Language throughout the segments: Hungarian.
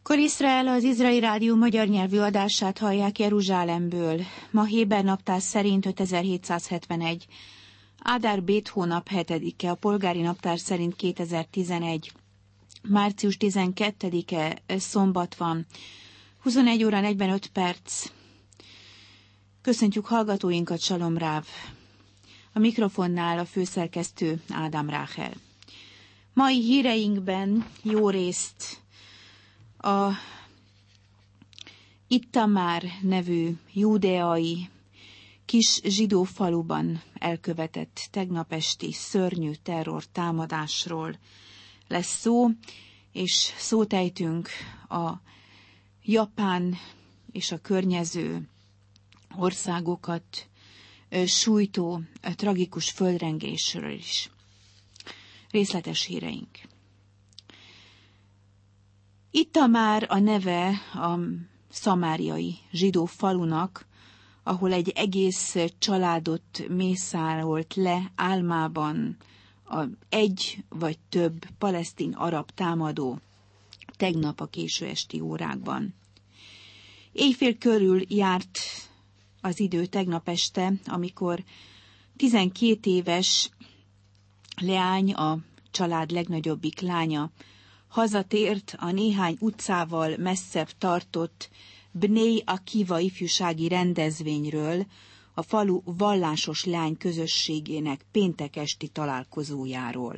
Kor Izrael, az Izraeli Rádió magyar nyelvű adását hallják Jeruzsálemből. Ma Héber naptár szerint 5771. Ádár Bét hónap 7-e, a polgári naptár szerint 2011. Március 12-e, szombat van. 21 óra 45 perc. Köszöntjük hallgatóinkat, Salom Ráv. A mikrofonnál a főszerkesztő Ádám Ráhel. Mai híreinkben jó részt a Ittamár nevű júdeai kis zsidó faluban elkövetett tegnap esti szörnyű terror támadásról lesz szó, és szót ejtünk a Japán és a környező országokat sújtó tragikus földrengésről is. Részletes híreink. Ittamár a neve a szamáriai zsidó falunak, ahol egy egész családot mészárolt le álmában egy vagy több palesztin arab támadó tegnap a késő esti órákban. Éjfél körül járt az idő tegnap este, amikor 12 éves leány, a család legnagyobbik lánya, hazatért a néhány utcával messzebb tartott Bnei Akiva ifjúsági rendezvényről, a falu vallásos leány közösségének péntek esti találkozójáról.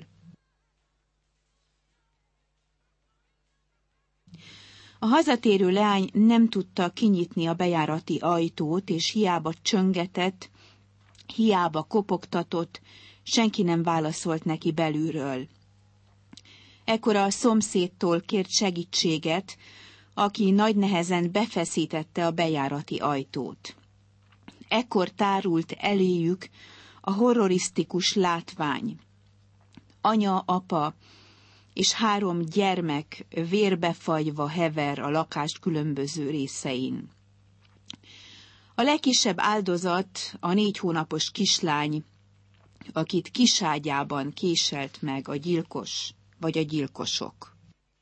A hazatérő leány nem tudta kinyitni a bejárati ajtót, és hiába csöngetett, hiába kopogtatott, senki nem válaszolt neki belülről. Ekkor a szomszédtól kért segítséget, aki nagy nehezen befeszítette a bejárati ajtót. Ekkor tárult eléjük a horrorisztikus látvány. Anya, apa és 3 gyermek vérbefagyva hever a lakás különböző részein. A legkisebb áldozat a 4 hónapos kislány, akit kiságyában késelt meg a gyilkos vagy a gyilkosok.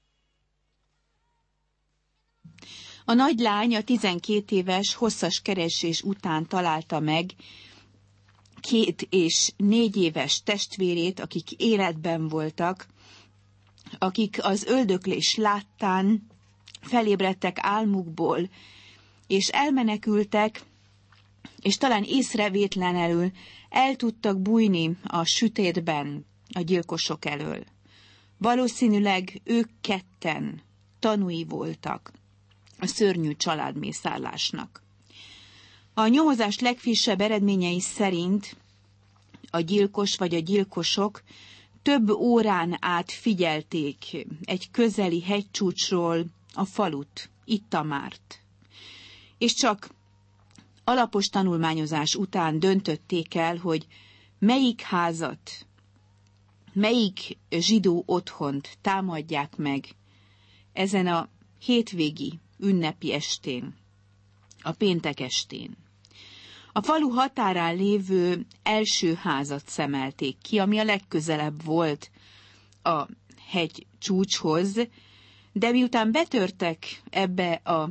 A nagylány a 12 éves hosszas keresés után találta meg 2 és 4 éves testvérét, akik életben voltak, akik az öldöklés láttán felébredtek álmukból, és elmenekültek, és talán észrevétlenül el tudtak bújni a sütétben a gyilkosok elől. Valószínűleg ők ketten tanúi voltak a szörnyű családmészárlásnak. A nyomozás legfrissebb eredményei szerint a gyilkos vagy a gyilkosok több órán át figyelték egy közeli hegycsúcsról a falut, Ittamárt, és csak alapos tanulmányozás után döntötték el, hogy melyik házat, melyik zsidó otthont támadják meg ezen a hétvégi ünnepi estén, a péntek estén. A falu határán lévő első házat szemelték ki, ami a legközelebb volt a hegy csúcshoz, de miután betörtek ebbe a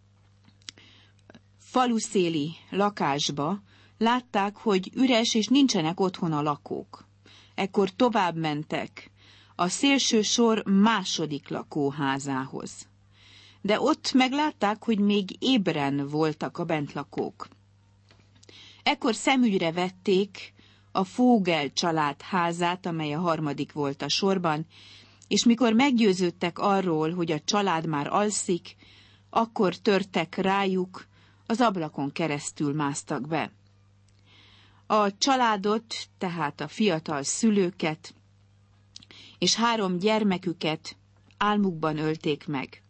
faluszéli lakásba, látták, hogy üres és nincsenek otthon a lakók. Ekkor tovább mentek a szélső sor második lakóházához. De ott meglátták, hogy még ébren voltak a bentlakók. Ekkor szemügyre vették a Fogel család házát, amely a 3. volt a sorban, és mikor meggyőződtek arról, hogy a család már alszik, akkor törtek rájuk, az ablakon keresztül másztak be. A családot, tehát a fiatal szülőket és 3 gyermeküket álmukban ölték meg.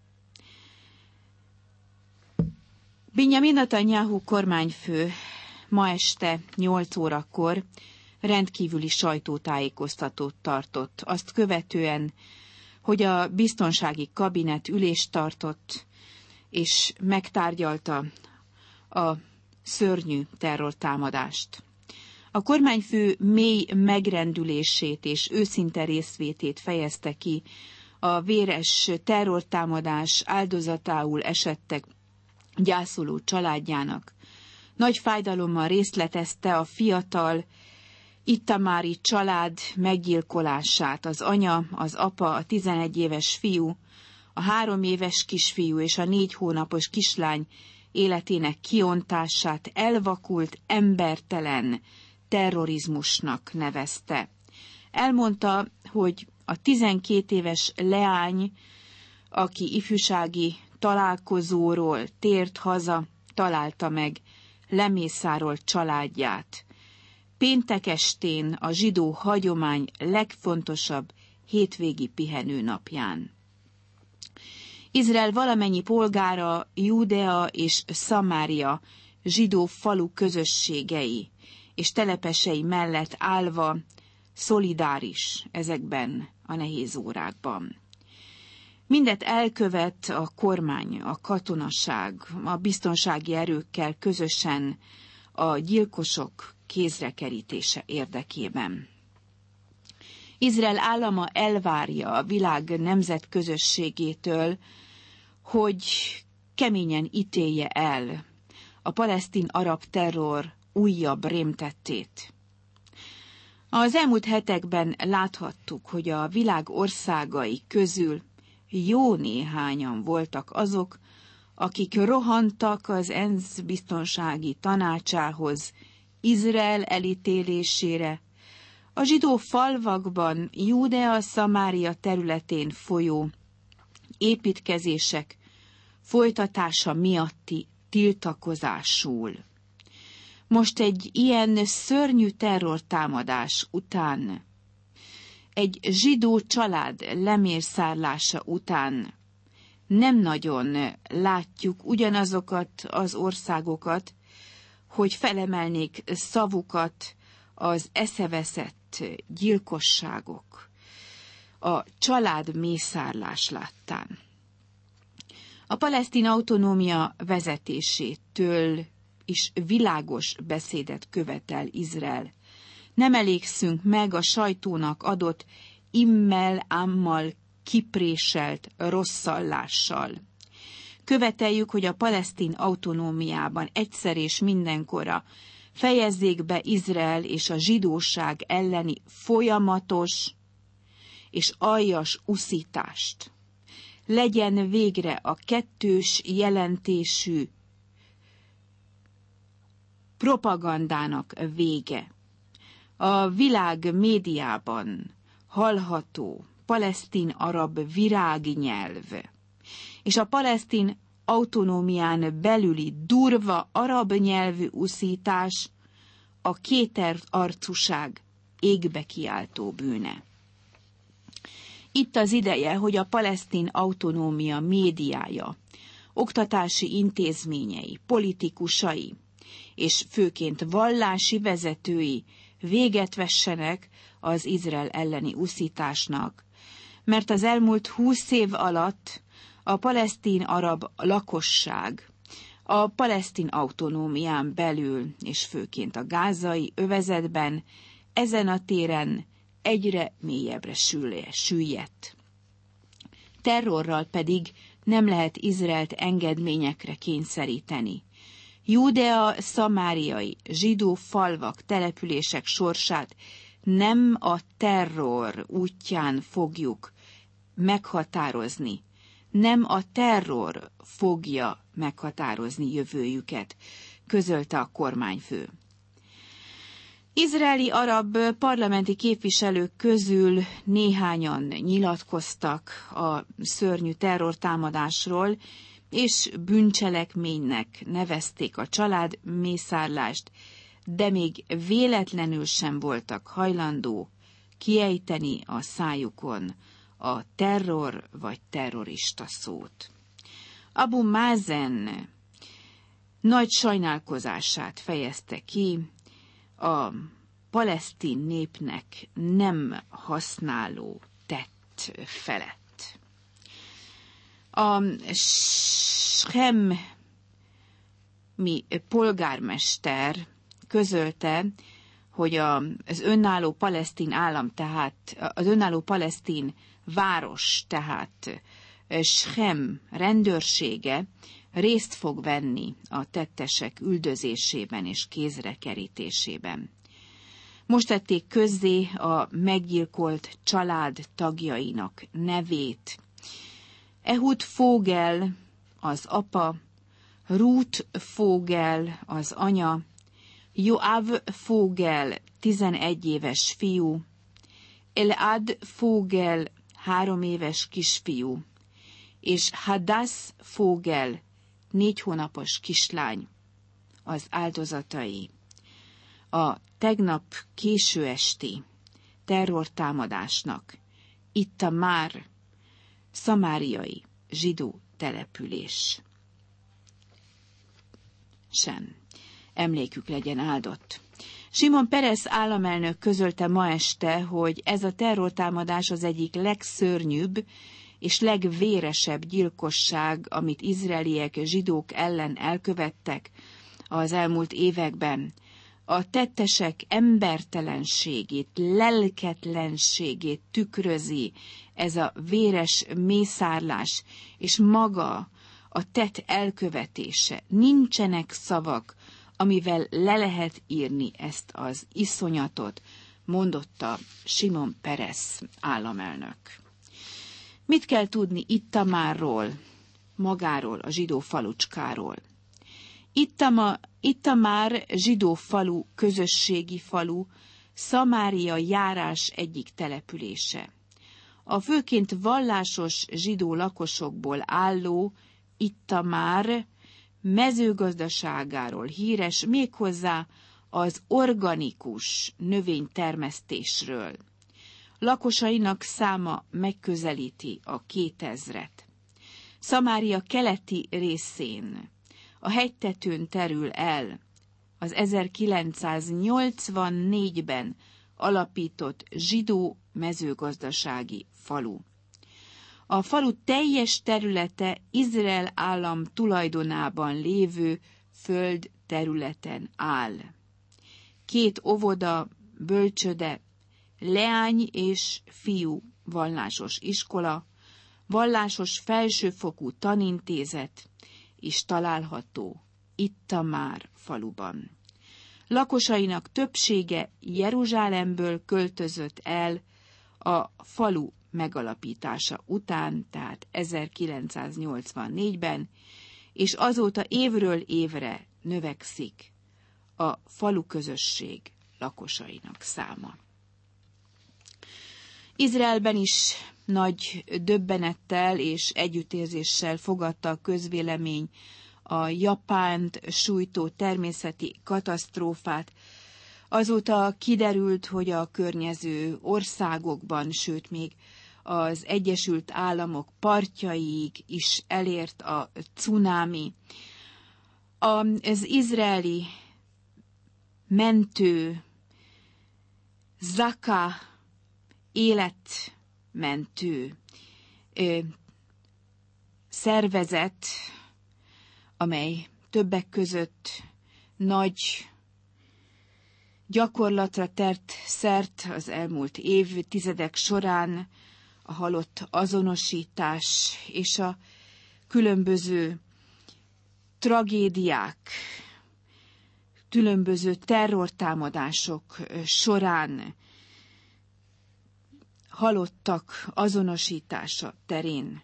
Binyamin Netanyahu kormányfő ma este 8 órakor rendkívüli sajtótájékoztatót tartott, azt követően, hogy a biztonsági kabinet ülést tartott, és megtárgyalta a szörnyű terrortámadást. A kormányfő mély megrendülését és őszinte részvétét fejezte ki a véres terrortámadás áldozatául esettek gyászoló családjának. Nagy fájdalommal részletezte a fiatal ittamári család meggyilkolását, az anya, az apa, a 11 éves fiú, a 3 éves kisfiú és a 4 hónapos kislány életének kiontását elvakult, embertelen terrorizmusnak nevezte. Elmondta, hogy a 12 éves leány, aki ifjúsági találkozóról tért haza, találta meg lemészárolt családját. Péntek estén, a zsidó hagyomány legfontosabb hétvégi pihenőnapján. Izrael valamennyi polgára, Júdea és Szamária zsidó falu közösségei és telepesei mellett állva szolidáris ezekben a nehéz órákban. Mindet elkövet a kormány, a katonaság, a biztonsági erőkkel közösen a gyilkosok kézrekerítése érdekében. Izrael állama elvárja a világ nemzetközösségétől, hogy keményen ítélje el a palesztin-arab terror újabb rémtettét. Az elmúlt hetekben láthattuk, hogy a világ országai közül jó néhányan voltak azok, akik rohantak az ENSZ biztonsági tanácsához, Izrael elítélésére, a zsidó falvakban, Júdea, Szamária területén folyó építkezések folytatása miatti tiltakozásul. Most egy ilyen szörnyű terrortámadás után, egy zsidó család lemészárlása után nem nagyon látjuk ugyanazokat az országokat, hogy felemelnék szavukat az eszeveszett gyilkosságok, a család mészárlás láttán. A palesztin autonómia vezetésétől is világos beszédet követel Izrael. Nem elégszünk meg a sajtónak adott immel-ámmal kipréselt rosszallással. Követeljük, hogy a palesztin autonómiában egyszer és mindenkorra fejezzék be Izrael és a zsidóság elleni folyamatos és aljas uszítást. Legyen végre a kettős jelentésű propagandának vége. A világ médiában hallható palesztin-arab virágnyelv és a palesztin autonómián belüli durva arab nyelvű uszítás a kétarcúság égbe kiáltó bűne. Itt az ideje, hogy a palesztin autonómia médiája, oktatási intézményei, politikusai és főként vallási vezetői véget vessenek az Izrael elleni uszításnak, mert az elmúlt 20 év alatt a palesztin-arab lakosság a palesztin autonómián belül, és főként a gázai övezetben, ezen a téren egyre mélyebbre süllyedt. Terrorral pedig nem lehet Izraelt engedményekre kényszeríteni. Júdea szamáriai zsidó falvak, települések sorsát nem a terror útján fogjuk meghatározni, nem a terror fogja meghatározni jövőjüket, közölte a kormányfő. Izraeli arab parlamenti képviselők közül néhányan nyilatkoztak a szörnyű terrortámadásról, és bűncselekménynek nevezték a családmészárlást, de még véletlenül sem voltak hajlandó kiejteni a szájukon a terror vagy terrorista szót. Abu Mazen nagy sajnálkozását fejezte ki a palesztin népnek nem használó tett felett. A Shemi polgármester közölte, hogy az önálló palesztin állam, tehát az önálló palesztin város, tehát Sechem rendőrsége részt fog venni a tettesek üldözésében és kézre kerítésében. Most tették közzé a meggyilkolt család tagjainak nevét. Ehud Fogel az apa, Ruth Fogel az anya, Joav Fogel 11 éves fiú, Elad Fogel 3 éves kisfiú, és Hadasz Fogel 4 hónapos kislány az áldozatai a tegnap késő esti terrortámadásnak itt a már szamáriai zsidó település. Sem. Emlékük legyen áldott. Simon Peres államelnök közölte ma este, hogy ez a terrortámadás az egyik legszörnyűbb és legvéresebb gyilkosság, amit izraeliek zsidók ellen elkövettek az elmúlt években. A tettesek embertelenségét, lelketlenségét tükrözi ez a véres mészárlás, és maga a tett elkövetése. Nincsenek szavak, amivel le lehet írni ezt az iszonyatot, mondotta Simon Peres államelnök. Mit kell tudni Ittamárról, magáról, a zsidó falucskáról? Ittamár zsidó falu, közösségi falu, Szamária járás egyik települése. A főként vallásos zsidó lakosokból álló Ittamár mezőgazdaságáról híres, méghozzá az organikus növénytermesztésről. Lakosainak száma megközelíti a 2000-et. Szamária keleti részén a hegytetőn terül el az 1984-ben alapított zsidó mezőgazdasági falu. A falu teljes területe Izrael állam tulajdonában lévő föld területen áll. 2 óvoda, bölcsöde, leány és fiú vallásos iskola, vallásos felsőfokú tanintézet is található Ittamár faluban. Lakosainak többsége Jeruzsálemből költözött el a falu megalapítása után, tehát 1984-ben, és azóta évről évre növekszik a falu közösség lakosainak száma. Izraelben is nagy döbbenettel és együttérzéssel fogadta a közvélemény a Japánt sújtó természeti katasztrófát. Azóta kiderült, hogy a környező országokban, sőt még az Egyesült Államok partjaiig is elért a cunámi. Az izraeli mentő Zaka életmentő szervezet, amely többek között nagy gyakorlatra tett szert az elmúlt évtizedek során, a halott azonosítás és a különböző tragédiák, különböző terrortámadások során halottak azonosítása terén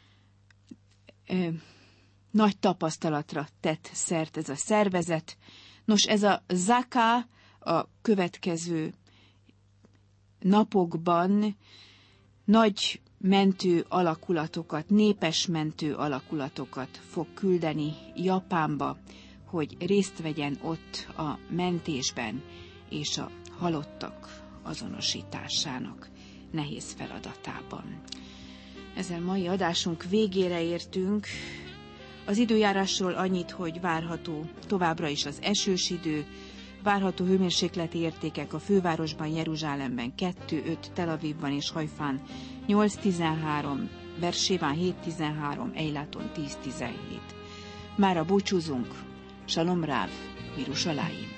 nagy tapasztalatra tett szert ez a szervezet. Nos, ez a Zaka a következő napokban nagy mentő alakulatokat, népes mentő alakulatokat fog küldeni Japánba, hogy részt vegyen ott a mentésben és a halottak azonosításának nehéz feladatában. Ezzel mai adásunk végére értünk. Az időjárásról annyit, hogy várható továbbra is az esős idő, várható hőmérsékleti értékek a fővárosban, Jeruzsálemben 2-5, Tel Avivban és Hajfán 8-13, Bersébán 7-13, Eiláton 10-17. Mára búcsúzunk, Salom Ráv, Jeruzsálem.